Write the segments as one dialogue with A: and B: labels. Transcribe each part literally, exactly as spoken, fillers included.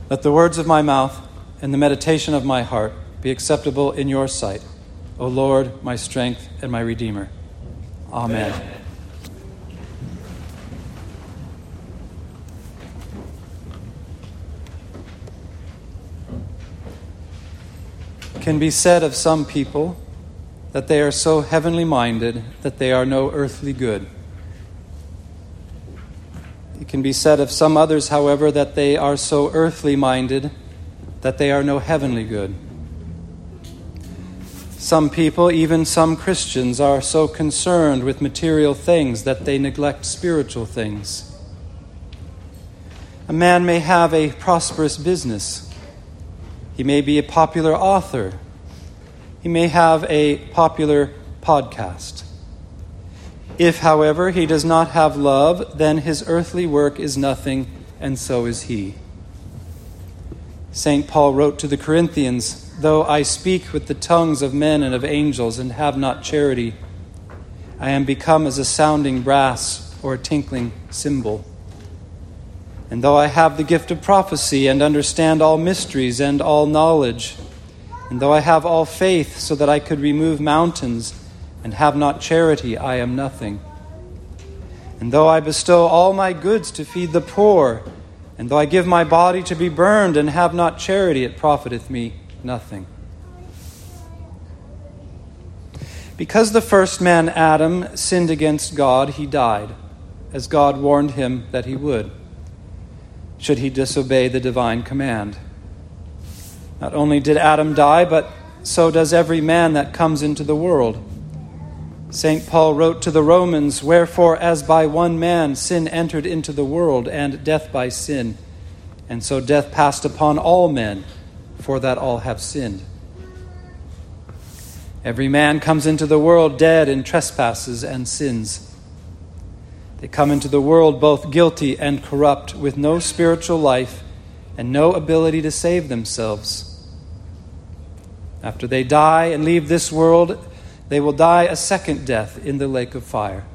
A: Let the words of my mouth and the meditation of my heart be acceptable in your sight, O Lord, my strength and my Redeemer. Amen. Amen. It can be said of some people that they are so heavenly minded that they are no earthly good. It can be said of some others, however, that they are so earthly minded that they are no heavenly good. Some people, even some Christians, are so concerned with material things that they neglect spiritual things. A man may have a prosperous business. He may be a popular author. He may have a popular podcast. If, however, he does not have love, then his earthly work is nothing, and so is he. Saint Paul wrote to the Corinthians, "Though I speak with the tongues of men and of angels and have not charity, I am become as a sounding brass or a tinkling cymbal. And though I have the gift of prophecy and understand all mysteries and all knowledge, and though I have all faith so that I could remove mountains and have not charity, I am nothing. And though I bestow all my goods to feed the poor, and though I give my body to be burned and have not charity, it profiteth me nothing." Because the first man, Adam, sinned against God, he died, as God warned him that he would, should he disobey the divine command. Not only did Adam die, but so does every man that comes into the world. Saint Paul wrote to the Romans, "Wherefore, as by one man sin entered into the world, and death by sin, and so death passed upon all men, for that all have sinned." Every man comes into the world dead in trespasses and sins. They come into the world both guilty and corrupt, with no spiritual life and no ability to save themselves. After they die and leave this world, they will die a second death in the lake of fire.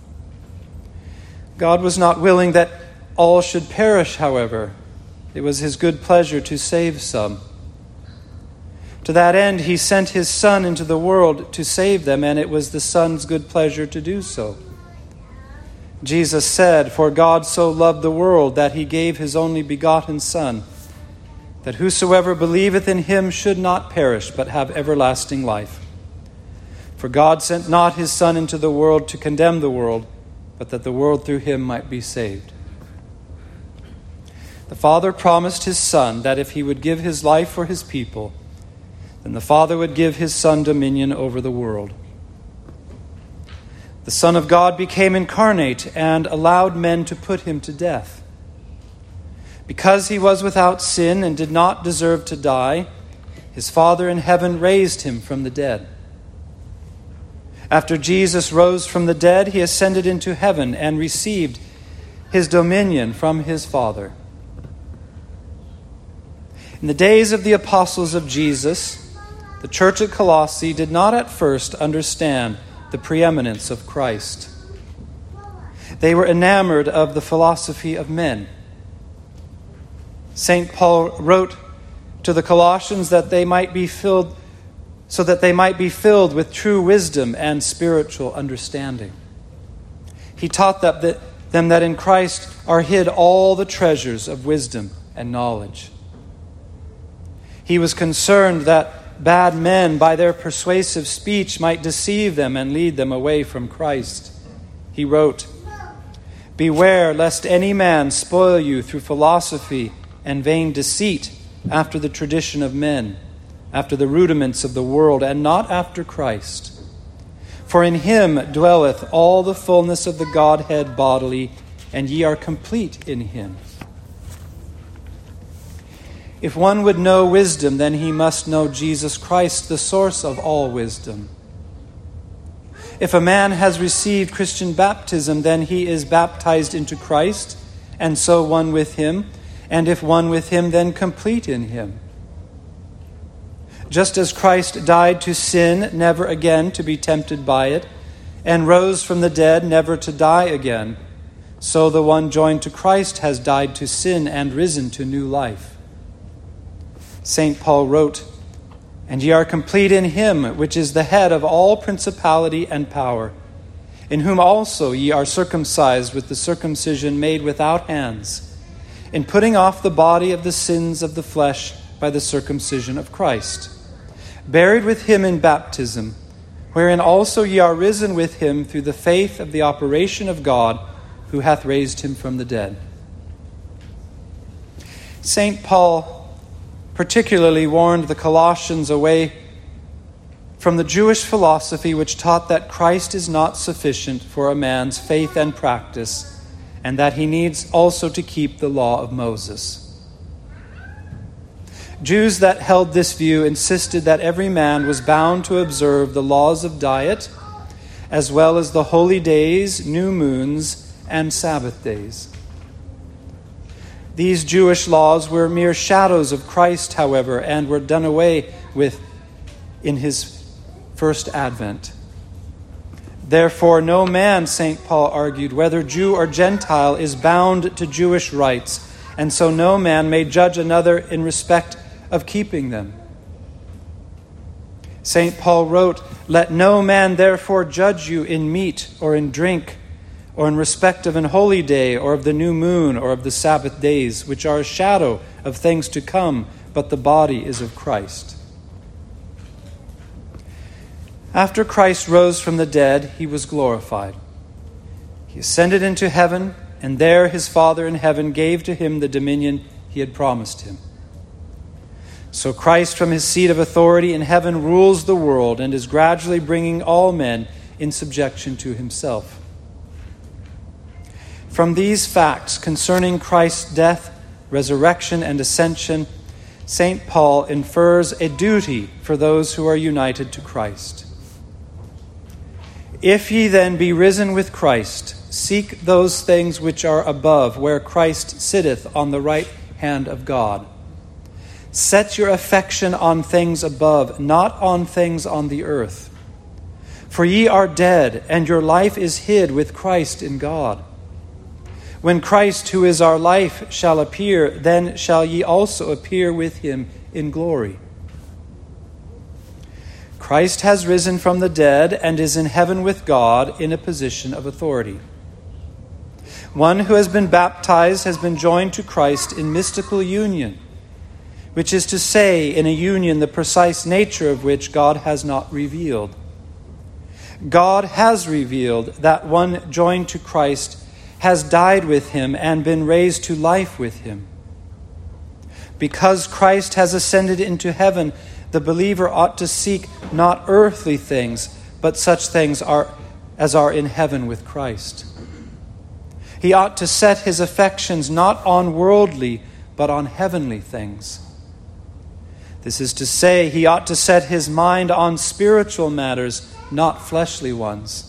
A: God was not willing that all should perish, however. It was his good pleasure to save some. To that end, he sent his Son into the world to save them, and it was the Son's good pleasure to do so. Jesus said, "For God so loved the world that he gave his only begotten Son, that whosoever believeth in him should not perish, but have everlasting life. For God sent not his Son into the world to condemn the world, but that the world through him might be saved." The Father promised his Son that if he would give his life for his people, then the Father would give his Son dominion over the world. The Son of God became incarnate and allowed men to put him to death. Because he was without sin and did not deserve to die, his Father in heaven raised him from the dead. After Jesus rose from the dead, he ascended into heaven and received his dominion from his Father. In the days of the apostles of Jesus, the church at Colossae did not at first understand the preeminence of Christ. They were enamored of the philosophy of men. Saint Paul wrote to the Colossians that they might be filled so that they might be filled with true wisdom and spiritual understanding. He taught that, that, them that in Christ are hid all the treasures of wisdom and knowledge. He was concerned that bad men, by their persuasive speech, might deceive them and lead them away from Christ. He wrote, "Beware lest any man spoil you through philosophy and vain deceit, after the tradition of men, after the rudiments of the world, and not after Christ. For in him dwelleth all the fullness of the Godhead bodily, and ye are complete in him." If one would know wisdom, then he must know Jesus Christ, the source of all wisdom. If a man has received Christian baptism, then he is baptized into Christ, and so one with him, and if one with him, then complete in him. Just as Christ died to sin, never again to be tempted by it, and rose from the dead, never to die again, so the one joined to Christ has died to sin and risen to new life. Saint Paul wrote, "And ye are complete in him, which is the head of all principality and power, in whom also ye are circumcised with the circumcision made without hands, in putting off the body of the sins of the flesh by the circumcision of Christ, buried with him in baptism, wherein also ye are risen with him through the faith of the operation of God, who hath raised him from the dead." Saint Paul particularly warned the Colossians away from the Jewish philosophy which taught that Christ is not sufficient for a man's faith and practice, and that he needs also to keep the law of Moses. Jews that held this view insisted that every man was bound to observe the laws of diet, as well as the holy days, new moons, and Sabbath days. These Jewish laws were mere shadows of Christ, however, and were done away with in his first advent. Therefore, no man, Saint Paul argued, whether Jew or Gentile, is bound to Jewish rites, and so no man may judge another in respect of keeping them. Saint Paul wrote, "Let no man therefore judge you in meat or in drink, or in respect of an holy day, or of the new moon, or of the Sabbath days, which are a shadow of things to come, but the body is of Christ." After Christ rose from the dead, he was glorified. He ascended into heaven, and there his Father in heaven gave to him the dominion he had promised him. So Christ, from his seat of authority in heaven, rules the world and is gradually bringing all men in subjection to himself. From these facts concerning Christ's death, resurrection, and ascension, Saint Paul infers a duty for those who are united to Christ. "If ye then be risen with Christ, seek those things which are above, where Christ sitteth on the right hand of God. Set your affection on things above, not on things on the earth. For ye are dead, and your life is hid with Christ in God. When Christ, who is our life, shall appear, then shall ye also appear with him in glory." Christ has risen from the dead and is in heaven with God in a position of authority. One who has been baptized has been joined to Christ in mystical union, which is to say, in a union the precise nature of which God has not revealed. God has revealed that one joined to Christ has died with him and been raised to life with him. Because Christ has ascended into heaven, the believer ought to seek not earthly things, but such things are, as are in heaven with Christ. He ought to set his affections not on worldly, but on heavenly things. This is to say, he ought to set his mind on spiritual matters, not fleshly ones.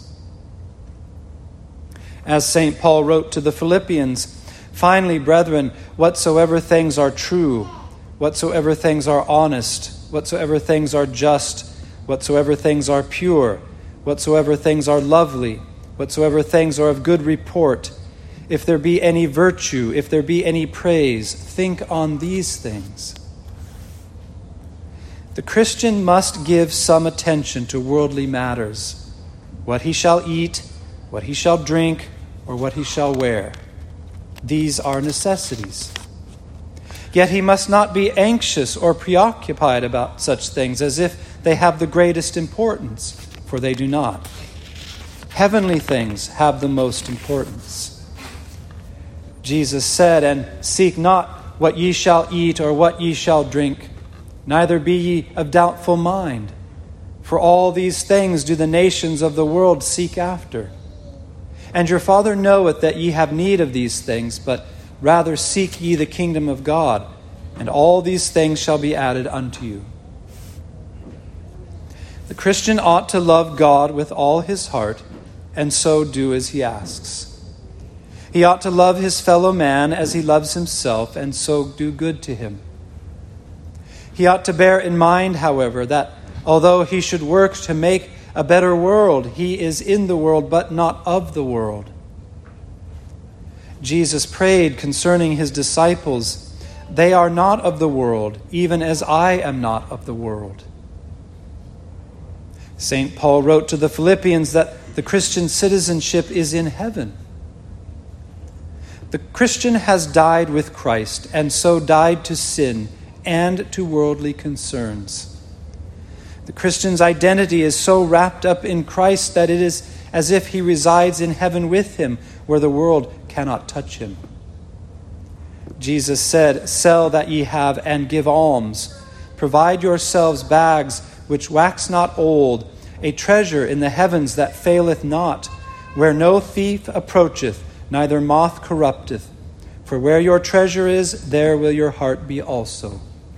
A: As Saint Paul wrote to the Philippians, "Finally, brethren, whatsoever things are true, whatsoever things are honest, whatsoever things are just, whatsoever things are pure, whatsoever things are lovely, whatsoever things are of good report, if there be any virtue, if there be any praise, think on these things." The Christian must give some attention to worldly matters, what he shall eat, what he shall drink, or what he shall wear. These are necessities. Yet he must not be anxious or preoccupied about such things as if they have the greatest importance, for they do not. Heavenly things have the most importance. Jesus said, "And seek not what ye shall eat or what ye shall drink, neither be ye of doubtful mind. For all these things do the nations of the world seek after. And your Father knoweth that ye have need of these things, but rather seek ye the kingdom of God, and all these things shall be added unto you." The Christian ought to love God with all his heart, and so do as he asks. He ought to love his fellow man as he loves himself, and so do good to him. He ought to bear in mind, however, that although he should work to make a better world, he is in the world, but not of the world. Jesus prayed concerning his disciples, They are not of the world, even as I am not of the world. Saint Paul wrote to the Philippians that the Christian citizenship is in heaven. The Christian has died with Christ, and so died to sin and to worldly concerns. The Christian's identity is so wrapped up in Christ that it is as if he resides in heaven with him, where the world cannot touch him. Jesus said, "Sell that ye have and give alms. Provide yourselves bags which wax not old, a treasure in the heavens that faileth not, where no thief approacheth, neither moth corrupteth. For where your treasure is, there will your heart be also."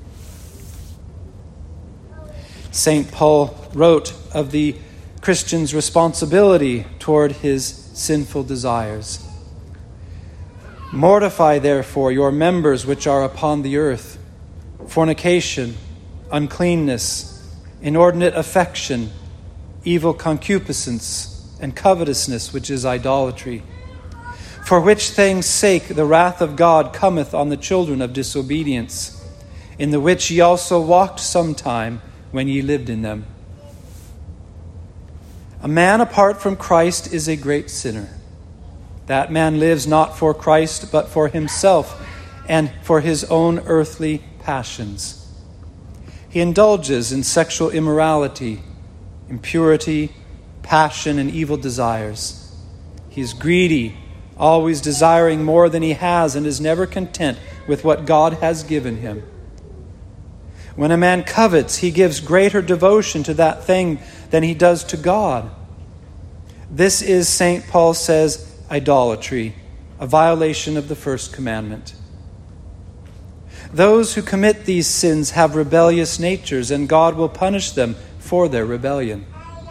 A: Saint Paul wrote of the Christian's responsibility toward his sinful desires. "Mortify therefore your members which are upon the earth, fornication, uncleanness, inordinate affection, evil concupiscence, and covetousness, which is idolatry. For which things' sake the wrath of God cometh on the children of disobedience, in the which ye also walked sometime when ye lived in them." A man apart from Christ is a great sinner. That man lives not for Christ, but for himself and for his own earthly passions. He indulges in sexual immorality, impurity, passion, and evil desires. He is greedy, always desiring more than he has, and is never content with what God has given him. When a man covets, he gives greater devotion to that thing than he does to God. This is, Saint Paul says, idolatry, a violation of the first commandment. Those who commit these sins have rebellious natures, and God will punish them for their rebellion.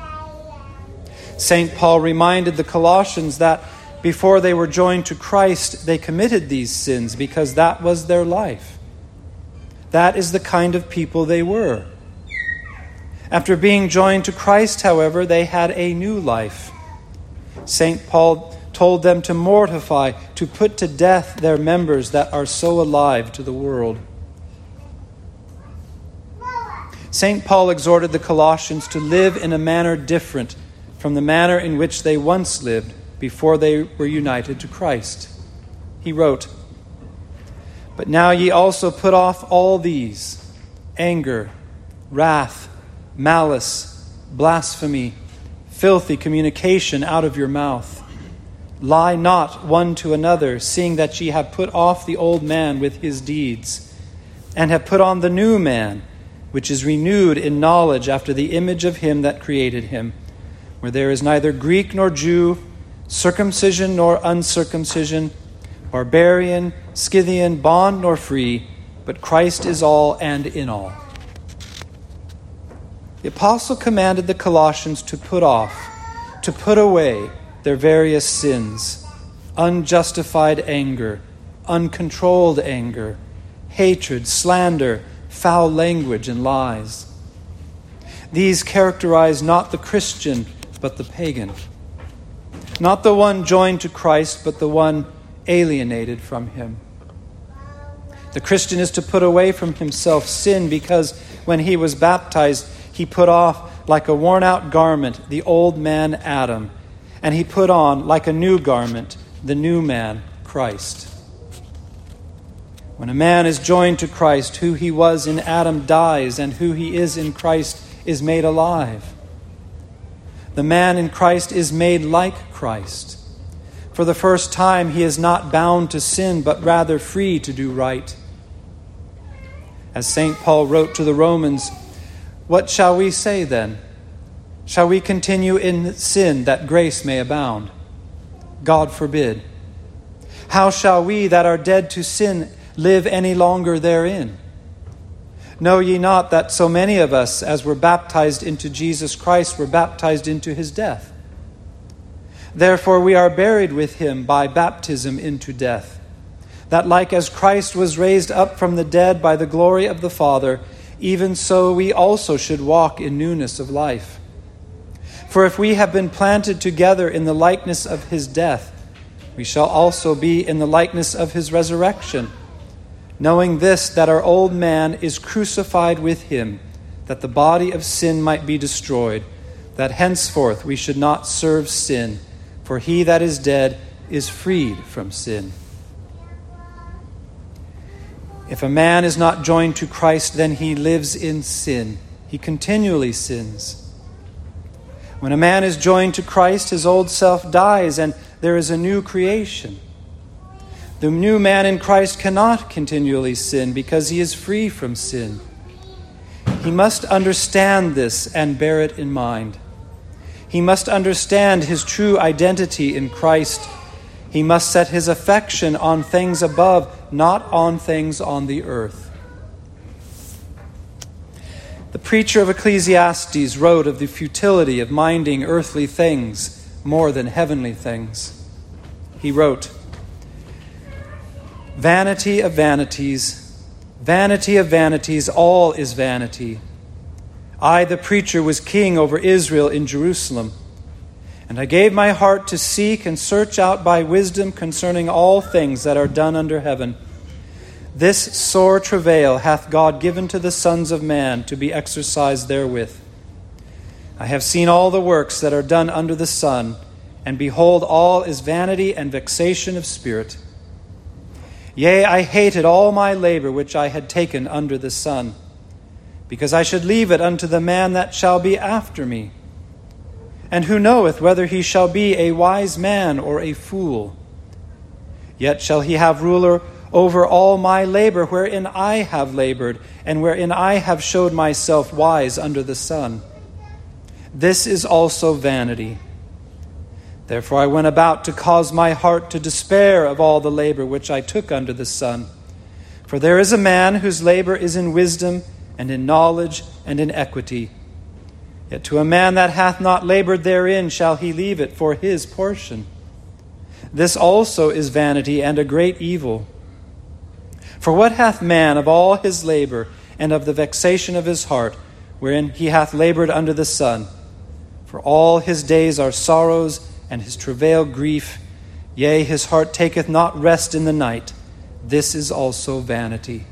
A: Saint Paul reminded the Colossians that before they were joined to Christ, they committed these sins because that was their life. That is the kind of people they were. After being joined to Christ, however, they had a new life. Saint Paul told them to mortify, to put to death their members that are so alive to the world. Saint Paul exhorted the Colossians to live in a manner different from the manner in which they once lived before they were united to Christ. He wrote, "But now ye also put off all these: anger, wrath, malice, blasphemy, filthy communication out of your mouth. Lie not one to another, seeing that ye have put off the old man with his deeds, and have put on the new man, which is renewed in knowledge after the image of him that created him, where there is neither Greek nor Jew, circumcision nor uncircumcision, barbarian, Scythian, bond nor free, but Christ is all and in all." The apostle commanded the Colossians to put off, to put away their various sins: unjustified anger, uncontrolled anger, hatred, slander, foul language, and lies. These characterize not the Christian, but the pagan. Not the one joined to Christ, but the one alienated from him. The Christian is to put away from himself sin because when he was baptized, he put off like a worn-out garment the old man Adam, and he put on like a new garment the new man Christ. When a man is joined to Christ, who he was in Adam dies, and who he is in Christ is made alive. The man in Christ is made like Christ. For the first time, he is not bound to sin, but rather free to do right. As Saint Paul wrote to the Romans, "What shall we say then? Shall we continue in sin that grace may abound? God forbid. How shall we that are dead to sin live any longer therein? Know ye not that so many of us, as were baptized into Jesus Christ, were baptized into his death? Therefore we are buried with him by baptism into death, that like as Christ was raised up from the dead by the glory of the Father, even so we also should walk in newness of life. For if we have been planted together in the likeness of his death, we shall also be in the likeness of his resurrection. knowing this, that our old man is crucified with him, that the body of sin might be destroyed, that henceforth we should not serve sin, for he that is dead is freed from sin. If a man is not joined to Christ, then he lives in sin. He continually sins. When a man is joined to Christ, his old self dies, and there is a new creation. The new man in Christ cannot continually sin because he is free from sin. He must understand this and bear it in mind. He must understand his true identity in Christ. He must set his affection on things above, not on things on the earth. The preacher of Ecclesiastes wrote of the futility of minding earthly things more than heavenly things. He wrote, "Vanity of vanities, vanity of vanities, all is vanity. I, the preacher, was king over Israel in Jerusalem, and I gave my heart to seek and search out by wisdom concerning all things that are done under heaven. This sore travail hath God given to the sons of man to be exercised therewith. I have seen all the works that are done under the sun, and behold, all is vanity and vexation of spirit. Yea, I hated all my labor which I had taken under the sun, because I should leave it unto the man that shall be after me. And who knoweth whether he shall be a wise man or a fool? Yet shall he have ruler over all my labor wherein I have labored, and wherein I have showed myself wise under the sun. This is also vanity. Therefore I went about to cause my heart to despair of all the labor which I took under the sun. For there is a man whose labor is in wisdom, and in knowledge, and in equity. Yet to a man that hath not labored therein shall he leave it for his portion. This also is vanity and a great evil. For what hath man of all his labor, and of the vexation of his heart, wherein he hath labored under the sun? For all his days are sorrows, and his travail grief. Yea, his heart taketh not rest in the night. This is also vanity."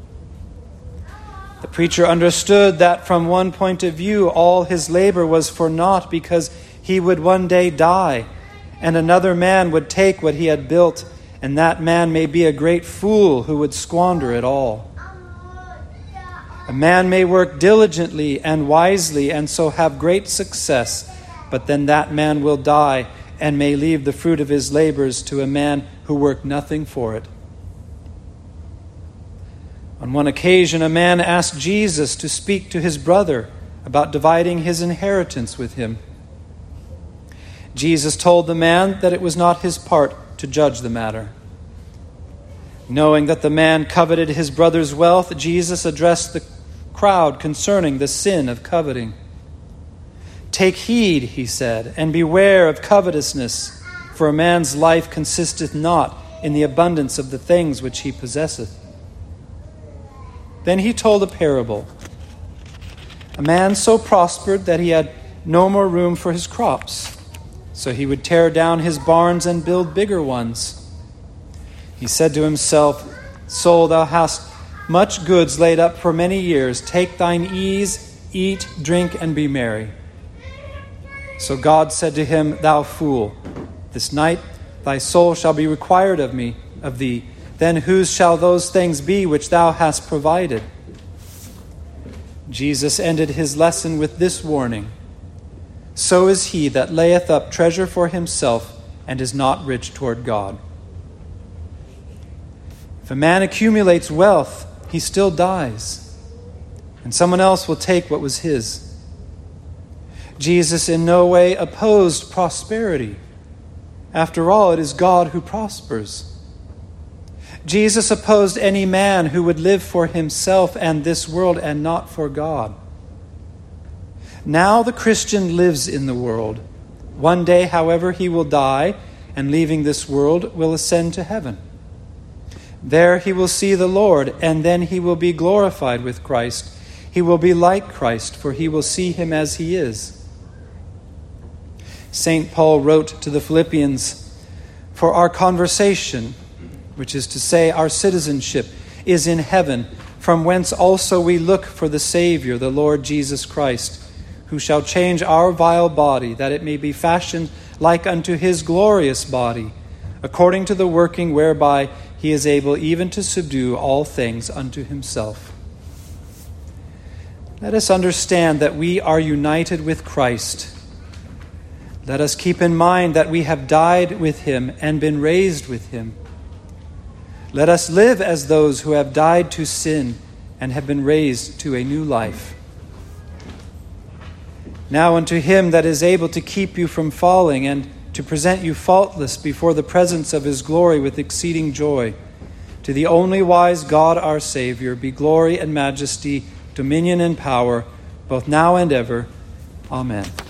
A: The preacher understood that from one point of view all his labor was for naught, because he would one day die, and another man would take what he had built, and that man may be a great fool who would squander it all. A man may work diligently and wisely and so have great success, but then that man will die and may leave the fruit of his labors to a man who worked nothing for it. On one occasion, a man asked Jesus to speak to his brother about dividing his inheritance with him. Jesus told the man that it was not his part to judge the matter. Knowing that the man coveted his brother's wealth, Jesus addressed the crowd concerning the sin of coveting. "Take heed," he said, "and beware of covetousness, for a man's life consisteth not in the abundance of the things which he possesseth." Then he told a parable. A man so prospered that he had no more room for his crops, so he would tear down his barns and build bigger ones. He said to himself, "Soul, thou hast much goods laid up for many years. Take thine ease, eat, drink, and be merry." So God said to him, "Thou fool, this night thy soul shall be required of me, of thee. Then whose shall those things be which thou hast provided?" Jesus ended his lesson with this warning: "So is he that layeth up treasure for himself and is not rich toward God." If a man accumulates wealth, he still dies, and someone else will take what was his. Jesus in no way opposed prosperity. After all, it is God who prospers. Jesus opposed any man who would live for himself and this world and not for God. Now the Christian lives in the world. One day, however, he will die, and leaving this world will ascend to heaven. There he will see the Lord, and then he will be glorified with Christ. He will be like Christ, for he will see him as he is. Saint Paul wrote to the Philippians, "For our conversation," which is to say our citizenship, is in heaven, from whence also we look for the Savior, the Lord Jesus Christ, who shall change our vile body, that it may be fashioned like unto his glorious body, according to the working whereby he is able even to subdue all things unto himself. Let us understand that we are united with Christ. Let us keep in mind that we have died with him and been raised with him. Let us live as those who have died to sin and have been raised to a new life. Now unto him that is able to keep you from falling and to present you faultless before the presence of his glory with exceeding joy, to the only wise God our Savior, be glory and majesty, dominion and power, both now and ever. Amen.